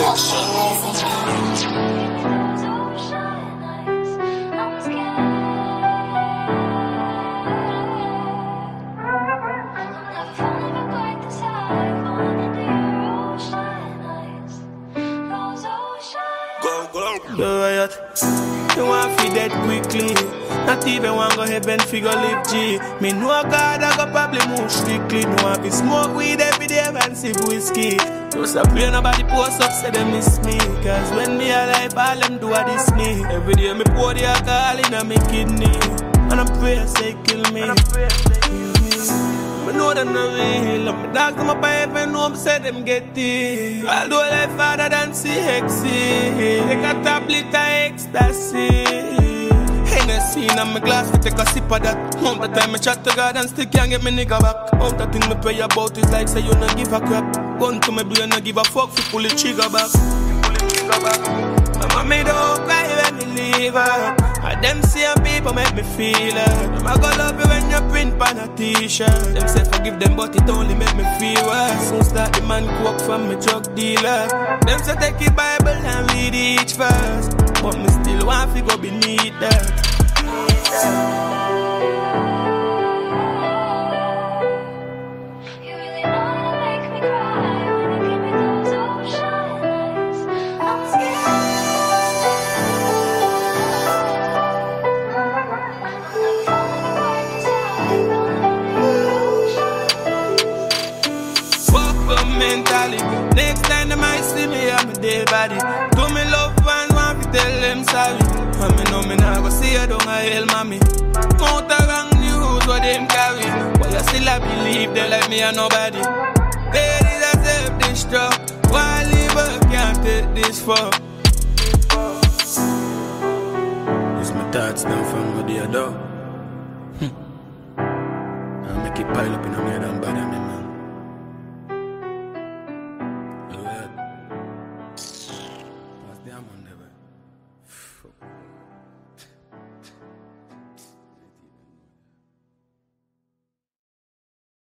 Riot, you want to dead quickly. Not even want go heaven figure live G. Me know God I go probably move strictly. No want to smoke weed every day and sip whiskey. Just a pray nobody post up say they miss me. Cause when me alive all them do a this me. Every day me pour the alcohol in a me kidney. And I pray say kill me. I know them no real. My dogs them up by heaven home say them get it. I'll do life harder than CXC. Take a tablet of ecstasy. Hennessy in my glass, we take a sip of that. Mount the time I chat to God and still can't get me nigga back. Mount the thing me pray about is like say you not give a crap. Gun to my brain, not give a fuck fi pull the trigger back. Mama me don't cry when me leave her. And them same people make me feel her. Them I go love you when you print on a t-shirt. Them say forgive them but it only make me feel worse. Soon start the man coke from me drug dealer. Them say take the Bible and read each verse. But me still want to go beneath that. Mentally. Next time they might see me, I'm a dead body. Do me love and want to tell them sorry. And me know me nah go see you down a hell, mommy. Mount a wrong news what them carry. But you still I believe they like me and nobody. Ladies I self-destruct. Why live up, can't take this fuck. It's my thoughts now from what they do. I make it pile up in a head and bother me, man.